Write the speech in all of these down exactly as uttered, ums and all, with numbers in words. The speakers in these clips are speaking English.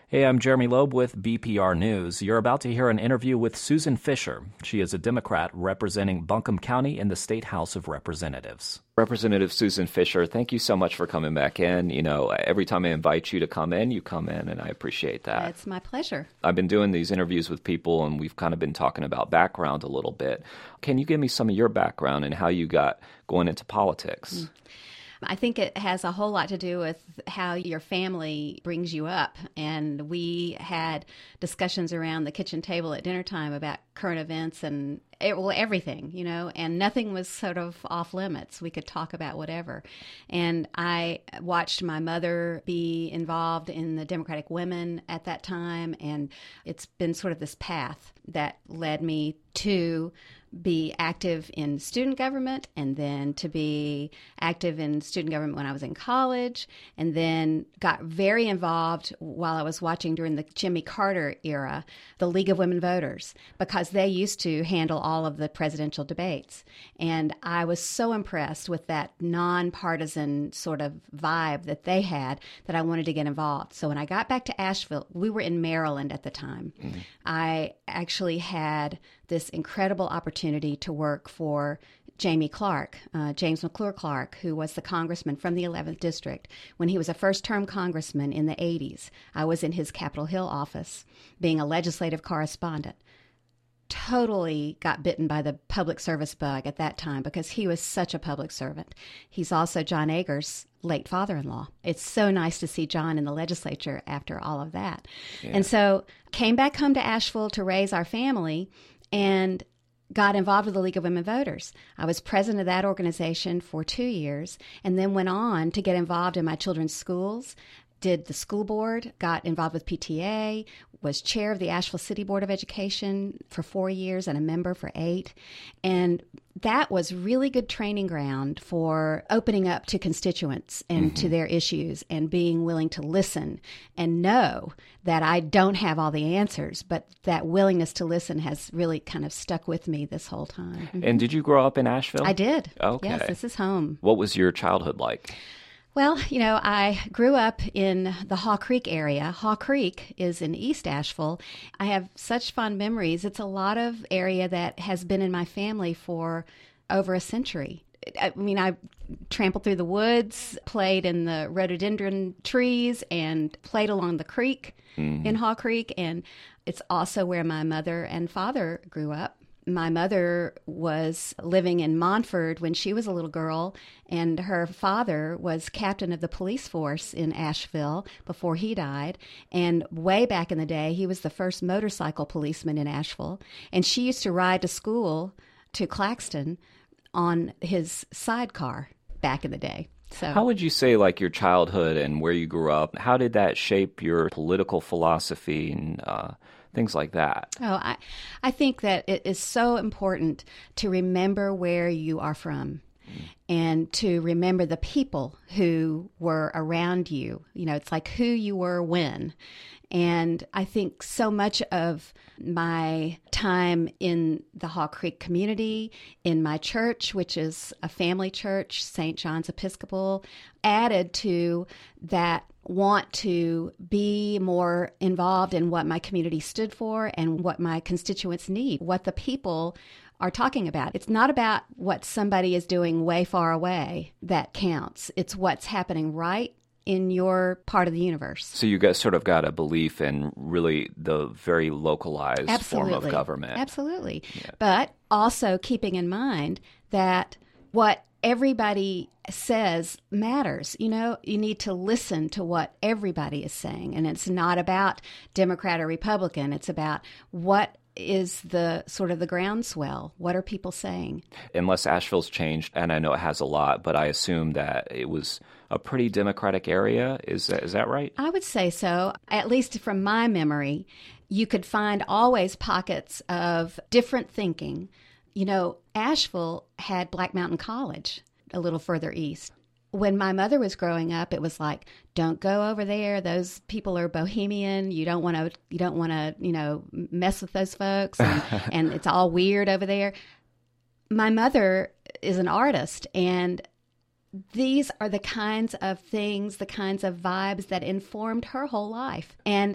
Hey, I'm Jeremy Loeb with B P R News. You're about to hear an interview with Susan Fisher. She is a Democrat representing Buncombe County in the State House of Representatives. Representative Susan Fisher, thank you so much for coming back in. You know, every time I invite you to come in, you come in, and I appreciate that. It's my pleasure. I've been doing these interviews with people, and we've kind of been talking about background a little bit. Can you give me some of your background and how you got going into politics? Mm. I think it has a whole lot to do with how your family brings you up. And we had discussions around the kitchen table at dinner time about current events and well, everything, you know, and nothing was sort of off limits. We could talk about whatever. And I watched my mother be involved in the Democratic Women at that time. And it's been sort of this path that led me to be active in student government, and then to be active in student government when I was in college, and then got very involved while I was watching during the Jimmy Carter era, the League of Women Voters, because they used to handle all of the presidential debates. And I was so impressed with that nonpartisan sort of vibe that they had that I wanted to get involved. So when I got back to Asheville, we were in Maryland at the time. Mm-hmm. I actually had this incredible opportunity to work for Jamie Clark, uh, James McClure Clark, who was the congressman from the eleventh District. When he was a first-term congressman in the eighties, I was in his Capitol Hill office being a legislative correspondent. Totally got bitten by the public service bug at that time because he was such a public servant. He's also John Ager's late father-in-law. It's so nice to see John in the legislature after all of that. Yeah. And so came back home to Asheville to raise our family and got involved with the League of Women Voters. I was president of that organization for two years and then went on to get involved in my children's schools, did the school board, got involved with P T A, was chair of the Asheville City Board of Education for four years and a member for eight. And that was really good training ground for opening up to constituents and mm-hmm. to their issues and being willing to listen and know that I don't have all the answers, but that willingness to listen has really kind of stuck with me this whole time. Mm-hmm. And did you grow up in Asheville? I did. Okay. Yes, this is home. What was your childhood like? Well, you know, I grew up in the Haw Creek area. Haw Creek is in East Asheville. I have such fond memories. It's a lot of area that has been in my family for over a century. I mean, I trampled through the woods, played in the rhododendron trees, and played along the creek mm. in Haw Creek. And it's also where my mother and father grew up. My mother was living in Montford when she was a little girl, and her father was captain of the police force in Asheville before he died. And way back in the day, he was the first motorcycle policeman in Asheville. And she used to ride to school to Claxton on his sidecar back in the day. So, how would you say, like, your childhood and where you grew up, how did that shape your political philosophy and uh, things like that? Oh, I, I think that it is so important to remember where you are from mm. and to remember the people who were around you. You know, it's like who you were when. And I think so much of my time in the Haw Creek community, in my church, which is a family church, Saint John's Episcopal, added to that want to be more involved in what my community stood for and what my constituents need, what the people are talking about. It's not about what somebody is doing way far away that counts. It's what's happening right in your part of the universe. So you guys sort of got a belief in really the very localized Absolutely. form of government. Absolutely. Yeah. But also keeping in mind that what everybody says matters. You know, you need to listen to what everybody is saying. And it's not about Democrat or Republican. It's about what is the sort of the groundswell. What are people saying? Unless Asheville's changed, and I know it has a lot, but I assume that it was a pretty Democratic area. Is that, is that right? I would say so. At least from my memory, you could find always pockets of different thinking. You know, Asheville had Black Mountain College a little further east. When my mother was growing up, it was like, don't go over there. Those people are bohemian. You don't want to, you don't want to, you know, mess with those folks. And, and it's all weird over there. My mother is an artist, and these are the kinds of things, the kinds of vibes that informed her whole life. And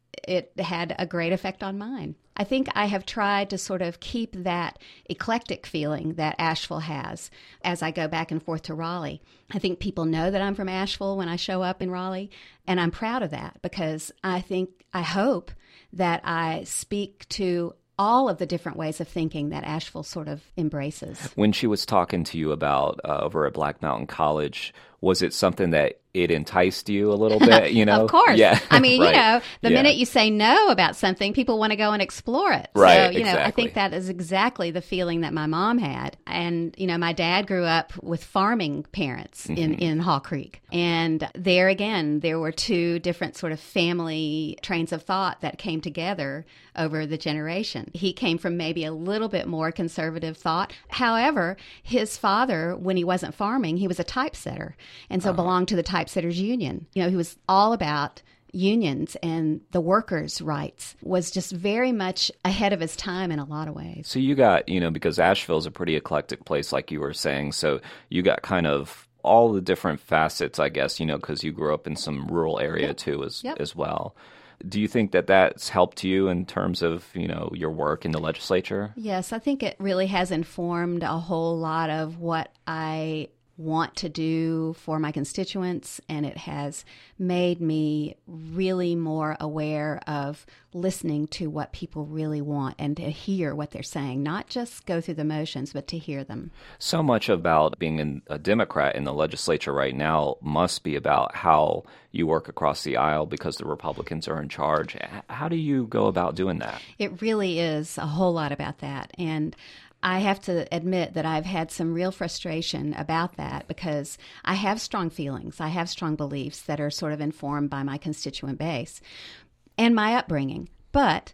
it had a great effect on mine. I think I have tried to sort of keep that eclectic feeling that Asheville has as I go back and forth to Raleigh. I think people know that I'm from Asheville when I show up in Raleigh, and I'm proud of that because I think, I hope that I speak to all of the different ways of thinking that Asheville sort of embraces. When she was talking to you about uh, over at Black Mountain College, was it something that it enticed you a little bit, you know? Of course. Yeah. I mean, right. you know, the yeah. minute you say no about something, people want to go and explore it. Right, So, you know, exactly. I think that is exactly the feeling that my mom had. And, you know, my dad grew up with farming parents mm-hmm. in, in Hall Creek. And there again, there were two different sort of family trains of thought that came together over the generation. He came from maybe a little bit more conservative thought. However, his father, when he wasn't farming, he was a typesetter. And so uh-huh. belonged to the typesetters union. You know, he was all about unions and the workers' rights, was just very much ahead of his time in a lot of ways. So you got, you know, because Asheville's a pretty eclectic place, like you were saying, so you got kind of all the different facets, I guess, you know, because you grew up in some rural area yep. too as yep. as well. Do you think that that's helped you in terms of, you know, your work in the legislature? Yes, I think it really has informed a whole lot of what I want to do for my constituents, and it has made me really more aware of listening to what people really want and to hear what they're saying, not just go through the motions, but to hear them. So much about being a Democrat in the legislature right now must be about how you work across the aisle because the Republicans are in charge. How do you go about doing that? It really is a whole lot about that. And I have to admit that I've had some real frustration about that because I have strong feelings. I have strong beliefs that are sort of informed by my constituent base and my upbringing. But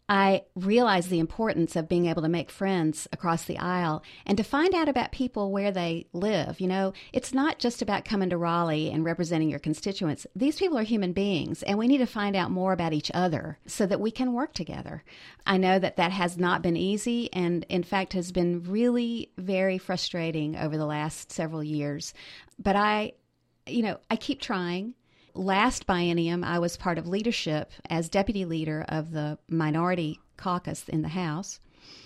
I realize the importance of being able to make friends across the aisle and to find out about people where they live. You know, it's not just about coming to Raleigh and representing your constituents. These people are human beings, and we need to find out more about each other so that we can work together. I know that that has not been easy and, in fact, has been really very frustrating over the last several years. But I, you know, I keep trying. Last biennium, I was part of leadership as deputy leader of the minority caucus in the House.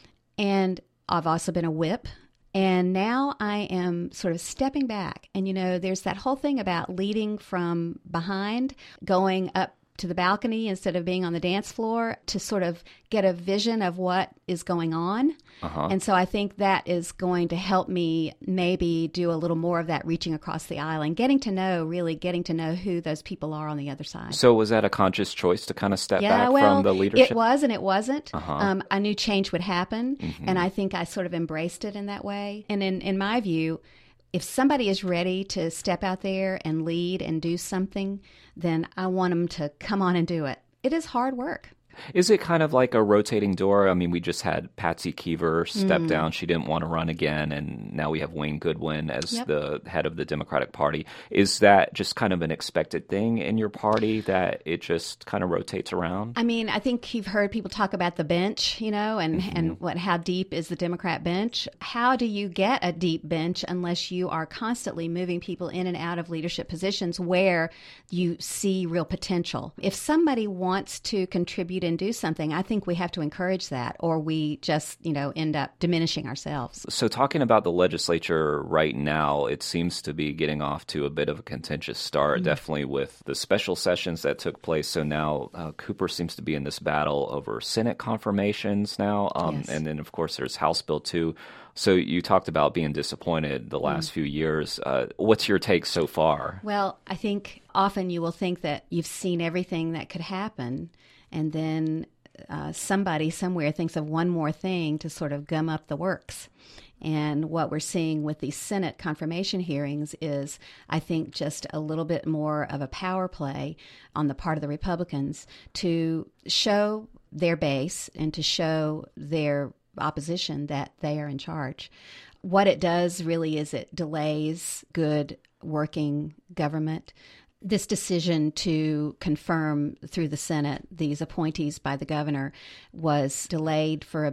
And I've also been a whip. And now I am sort of stepping back. And, you know, there's that whole thing about leading from behind, going up to the balcony instead of being on the dance floor to sort of get a vision of what is going on. Uh-huh. And so I think that is going to help me maybe do a little more of that reaching across the aisle and getting to know, really getting to know who those people are on the other side. So was that a conscious choice to kind of step yeah, back well, from the leadership? It was and it wasn't. Uh-huh. Um, I knew change would happen, mm-hmm. and I think I sort of embraced it in that way. And in, in my view, if somebody is ready to step out there and lead and do something, then I want them to come on and do it. It is hard work. Is it kind of like a rotating door? I mean, we just had Patsy Keever step mm. down. She didn't want to run again, and now we have Wayne Goodwin as yep. the head of the Democratic Party. Is that just kind of an expected thing in your party, that it just kind of rotates around? I mean, I think you've heard people talk about the bench, you know, and, mm-hmm. and what how deep is the Democrat bench? How do you get a deep bench unless you are constantly moving people in and out of leadership positions where you see real potential? If somebody wants to contribute and do something, I think we have to encourage that, or we just, you know, end up diminishing ourselves. So talking about the legislature right now, it seems to be getting off to a bit of a contentious start, mm-hmm. definitely with the special sessions that took place. So now uh, Cooper seems to be in this battle over Senate confirmations now. Um, yes. And then, of course, there's House Bill two. So you talked about being disappointed the last mm. few years. Uh, what's your take so far? Well, I think often you will think that you've seen everything that could happen, and then uh, somebody somewhere thinks of one more thing to sort of gum up the works. And what we're seeing with these Senate confirmation hearings is, I think, just a little bit more of a power play on the part of the Republicans to show their base and to show their opposition that they are in charge. What it does really is it delays good working government. This decision to confirm through the Senate these appointees by the governor was delayed for a bit.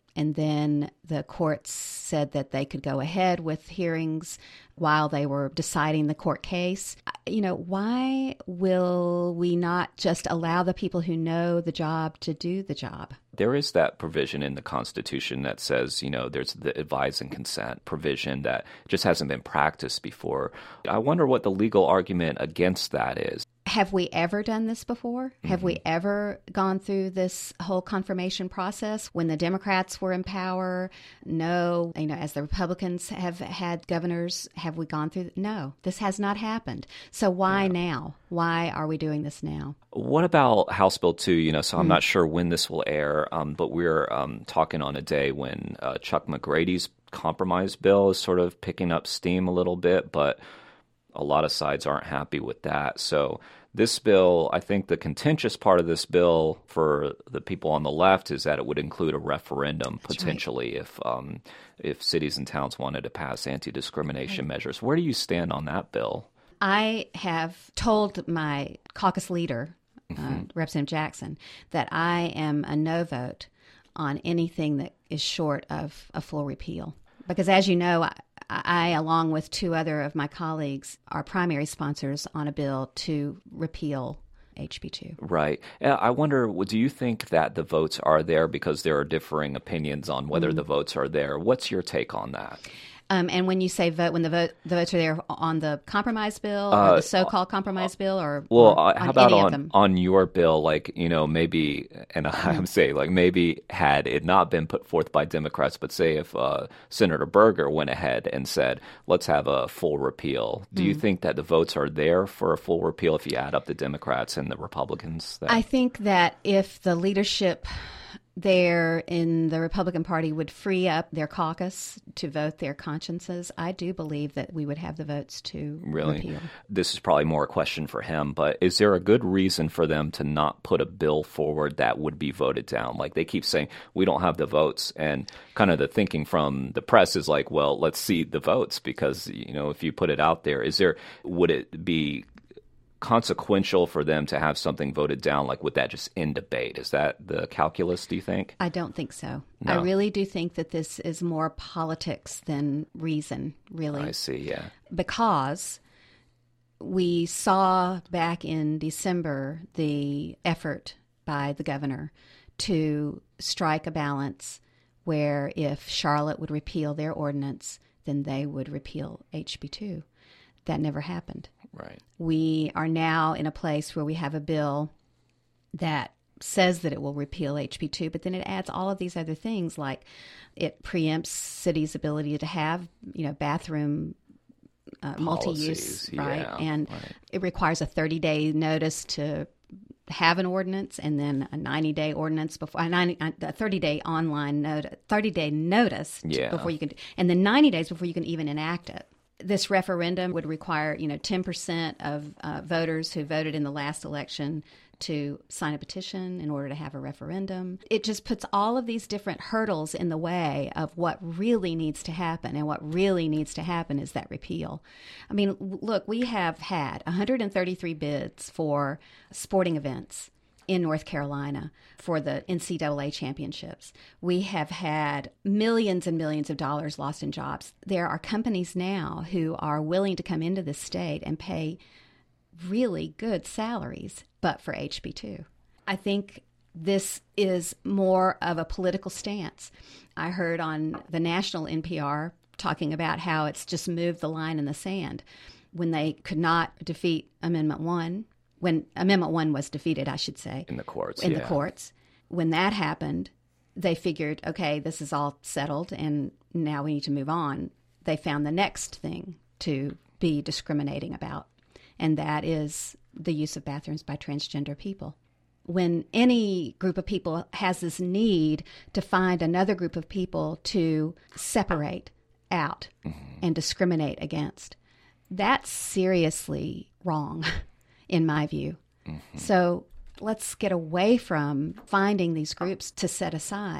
And then the courts said that they could go ahead with hearings while they were deciding the court case. You know, why will we not just allow the people who know the job to do the job? There is that provision in the Constitution that says, you know, there's the advise and consent provision that just hasn't been practiced before. I wonder what the legal argument against that is. Have we ever done this before? Mm-hmm. Have we ever gone through this whole confirmation process when the Democrats were in power? No. You know, as the Republicans have had governors, have we gone through? No, this has not happened. So why yeah. now? Why are we doing this now? What about House Bill two? You know, so I'm mm-hmm. not sure when this will air, um, but we're um, talking on a day when uh, Chuck McGrady's compromise bill is sort of picking up steam a little bit, but a lot of sides aren't happy with that. So this bill, I think the contentious part of this bill for the people on the left is that it would include a referendum That's potentially right. if um, if cities and towns wanted to pass anti-discrimination right. measures. Where do you stand on that bill? I have told my caucus leader, mm-hmm. uh, Representative Jackson, that I am a no vote on anything that is short of a full repeal. Because as you know, I, I, along with two other of my colleagues, are primary sponsors on a bill to repeal H B two. Right. I wonder, do you think that the votes are there because there are differing opinions on whether mm-hmm. the votes are there? What's your take on that? Um, and when you say vote, when the vote, the votes are there on the compromise bill or uh, the so-called compromise uh, bill, or well, or how on about any on of them? on your bill? Like, you know, maybe, and I'm saying, like, maybe had it not been put forth by Democrats, but say if uh, Senator Berger went ahead and said, "Let's have a full repeal," do mm. you think that the votes are there for a full repeal if you add up the Democrats and the Republicans? That... I think that if the leadership there in the Republican Party would free up their caucus to vote their consciences, I do believe that we would have the votes to really repeal. This is probably more a question for him, but is there a good reason for them to not put a bill forward that would be voted down? Like, they keep saying, we don't have the votes, and kind of the thinking from the press is like, well, let's see the votes, because, you know, if you put it out there, is there, would it be consequential for them to have something voted down? Like, would that just end debate? Is that the calculus, do you think? I don't think so. No. I really do think that this is more politics than reason, really. I see, yeah. Because we saw back in December the effort by the governor to strike a balance where if Charlotte would repeal their ordinance, then they would repeal H B two. That never happened. Right. We are now in a place where we have a bill that says that it will repeal H B two, but then it adds all of these other things, like it preempts cities' ability to have, you know, bathroom uh, multi-use, right? Yeah, and right. It requires a thirty-day notice to have an ordinance, and then a ninety-day ordinance before, a, ninety, a thirty-day online notice, thirty-day notice yeah. before you can, and then ninety days before you can even enact it. This referendum would require, you know, ten percent of uh, voters who voted in the last election to sign a petition in order to have a referendum. It just puts all of these different hurdles in the way of what really needs to happen, and what really needs to happen is that repeal. I mean, look, we have had one hundred thirty-three bids for sporting events in North Carolina for the N C double A championships. We have had millions and millions of dollars lost in jobs. There are companies now who are willing to come into this state and pay really good salaries, but for H B two. I think this is more of a political stance. I heard on the national N P R talking about how it's just moved the line in the sand. When they could not defeat Amendment one, when Amendment one was defeated, I should say. In the courts, In yeah. the courts. When that happened, they figured, okay, this is all settled, and now we need to move on. They found the next thing to be discriminating about, and that is the use of bathrooms by transgender people. When any group of people has this need to find another group of people to separate out mm-hmm. and discriminate against, that's seriously wrong. In my view. Mm-hmm. So let's get away from finding these groups to set aside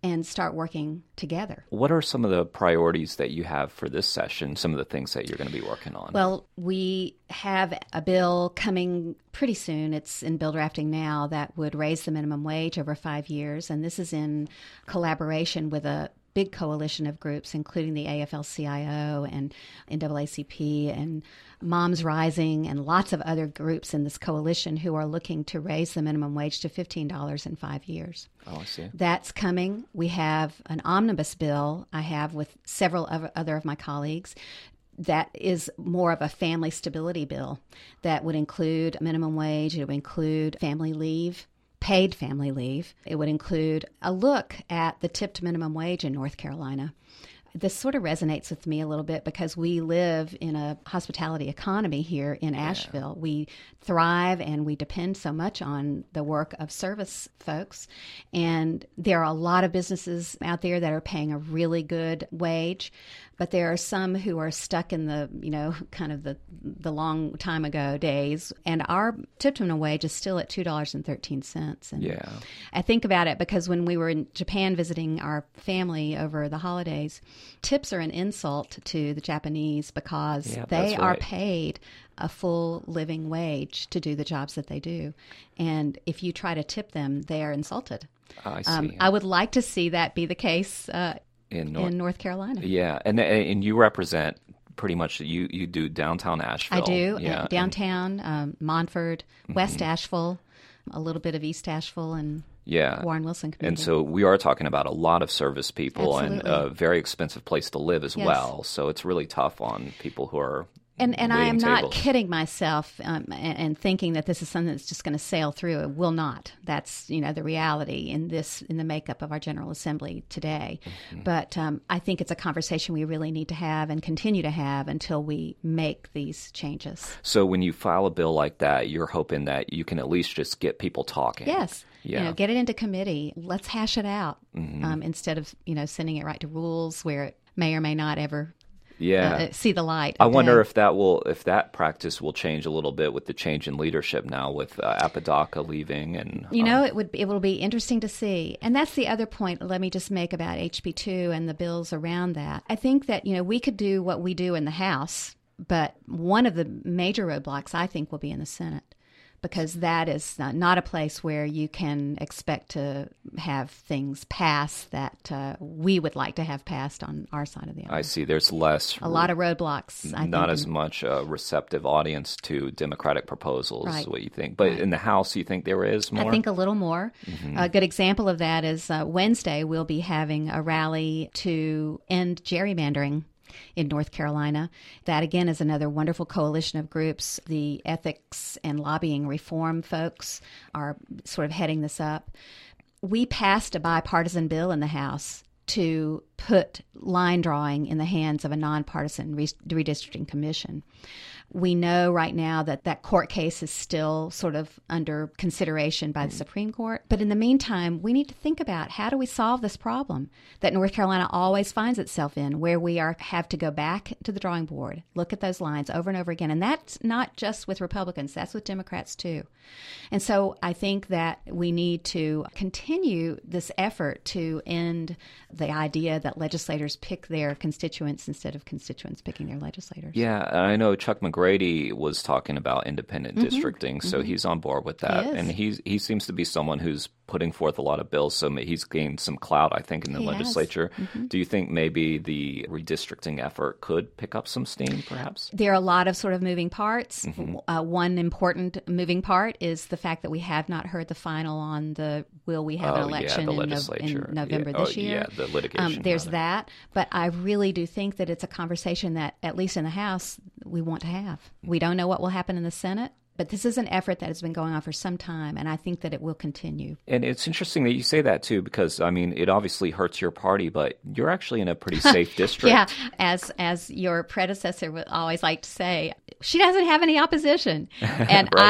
and start working together. What are some of the priorities that you have for this session, some of the things that you're going to be working on? Well, we have a bill coming pretty soon. It's in bill drafting now that would raise the minimum wage over five years. And this is in collaboration with a big coalition of groups, including the A F L C I O and N double A C P and Moms Rising and lots of other groups in this coalition who are looking to raise the minimum wage to fifteen dollars in five years. Oh, I see. That's coming. We have an omnibus bill I have with several of other of my colleagues that is more of a family stability bill that would include minimum wage. It would include family leave, paid family leave. It would include a look at the tipped minimum wage in North Carolina. This sort of resonates with me a little bit because we live in a hospitality economy here in Asheville. Yeah. We thrive and we depend so much on the work of service folks. And there are a lot of businesses out there that are paying a really good wage, but there are some who are stuck in the, you know, kind of the the long time ago days. And our tipped minimum wage is still at two dollars and thirteen cents. And yeah. I think about it because when we were in Japan visiting our family over the holidays, tips are an insult to the Japanese because yeah, they right. are paid a full living wage to do the jobs that they do. And if you try to tip them, they are insulted. Oh, I see. Um, I would like to see that be the case uh, in, North, in North Carolina. Yeah, and and you represent pretty much, you, you do downtown Asheville. I do, yeah. uh, downtown, um, Montford, mm-hmm. West Asheville, a little bit of East Asheville, and yeah. Warren Wilson community. And so we are talking about a lot of service people Absolutely. And a very expensive place to live as yes. well. So it's really tough on people who are And and I am tables. not kidding myself um, and, and thinking that this is something that's just going to sail through. It will not. That's, you know, the reality in this in the makeup of our General Assembly today. Mm-hmm. But um, I think it's a conversation we really need to have and continue to have until we make these changes. So when you file a bill like that, you're hoping that you can at least just get people talking. Yes. Yeah. You know, get it into committee. Let's hash it out mm-hmm. um, instead of, you know, sending it right to rules where it may or may not ever Yeah, uh, see the light. I wonder day. if that will, if that practice will change a little bit with the change in leadership now, with uh, Apodaca leaving, and you um, know, it would it will be interesting to see. And that's the other point. Let me just make about H B two and the bills around that. I think that you know we could do what we do in the House, but one of the major roadblocks I think will be in the Senate. Because that is not a place where you can expect to have things pass that uh, we would like to have passed on our side of the aisle. I see. There's less... A lot of roadblocks, I Not think. as much uh, receptive audience to Democratic proposals, Right. is what you think. But right. in the House, you think there is more? I think a little more. Mm-hmm. A good example of that is uh, Wednesday we'll be having a rally to end gerrymandering in North Carolina. That, again, is another wonderful coalition of groups. The ethics and lobbying reform folks are sort of heading this up. We passed a bipartisan bill in the House to put line drawing in the hands of a nonpartisan redistricting commission. We know right now that that court case is still sort of under consideration by the Supreme Court. But in the meantime, we need to think about how do we solve this problem that North Carolina always finds itself in, where we are have to go back to the drawing board, look at those lines over and over again. And that's not just with Republicans, that's with Democrats too. And so I think that we need to continue this effort to end the idea that legislators pick their constituents instead of constituents picking their legislators. Yeah, I know Chuck McGrady was talking about independent mm-hmm. districting, so mm-hmm. he's on board with that. He is. And he's, he seems to be someone who's putting forth a lot of bills, so he's gained some clout, I think, in the he legislature. Mm-hmm. Do you think maybe the redistricting effort could pick up some steam, perhaps? There are a lot of sort of moving parts. Mm-hmm. Uh, one important moving part is the fact that we have not heard the final on the will we have oh, an election yeah, the in, no, in November yeah. this oh, year. Yeah, the litigation. Um, there's rather. that. But I really do think that it's a conversation that, at least in the House, we want to have. We don't know what will happen in the Senate. But this is an effort that has been going on for some time, and I think that it will continue. And it's interesting that you say that, too, because, I mean, it obviously hurts your party, but you're actually in a pretty safe district. Yeah, as as your predecessor would always like to say, she doesn't have any opposition. And right, I right.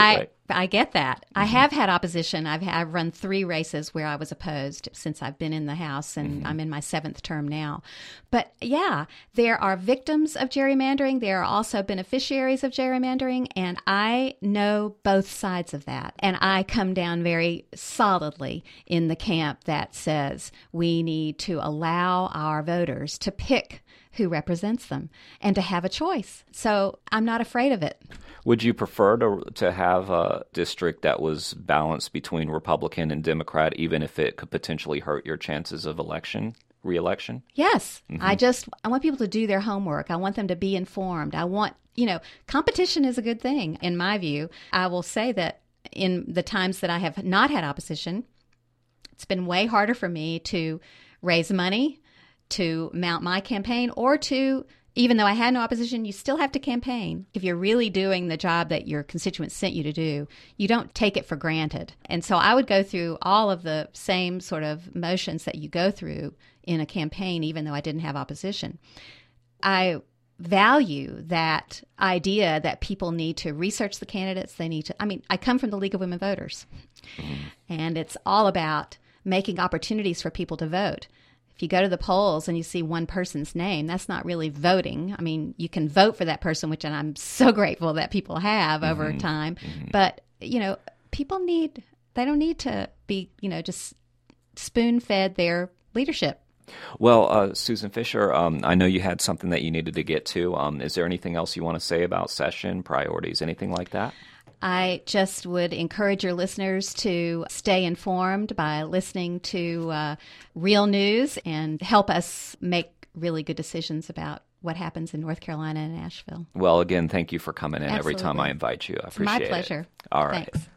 I get that. Mm-hmm. I have had opposition. I've, I've run three races where I was opposed since I've been in the House, and mm-hmm. I'm in my seventh term now. But yeah, there are victims of gerrymandering. There are also beneficiaries of gerrymandering, and I know both sides of that. And I come down very solidly in the camp that says we need to allow our voters to pick who represents them and to have a choice. So I'm not afraid of it. Would you prefer to to have a district that was balanced between Republican and Democrat, even if it could potentially hurt your chances of election, re-election? Yes. Mm-hmm. I just, I want people to do their homework. I want them to be informed. I want, you know, competition is a good thing, in my view. I will say that in the times that I have not had opposition, it's been way harder for me to raise money, to mount my campaign, or to, even though I had no opposition, you still have to campaign. If you're really doing the job that your constituents sent you to do, you don't take it for granted. And so I would go through all of the same sort of motions that you go through in a campaign, even though I didn't have opposition. I value that idea that people need to research the candidates. They need to, I mean, I come from the League of Women Voters, mm-hmm. and it's all about making opportunities for people to vote. If you go to the polls and you see one person's name, that's not really voting. I mean, you can vote for that person, which I'm so grateful that people have mm-hmm. over time. Mm-hmm. But, you know, people need, they don't need to be, you know, just spoon-fed their leadership. Well, uh, Susan Fisher, um, I know you had something that you needed to get to. Um, is there anything else you want to say about session, priorities, anything like that? I just would encourage your listeners to stay informed by listening to uh, real news and help us make really good decisions about what happens in North Carolina and Asheville. Well, again, thank you for coming in Absolutely. every time I invite you. I appreciate it. My pleasure. It. All right. Thanks.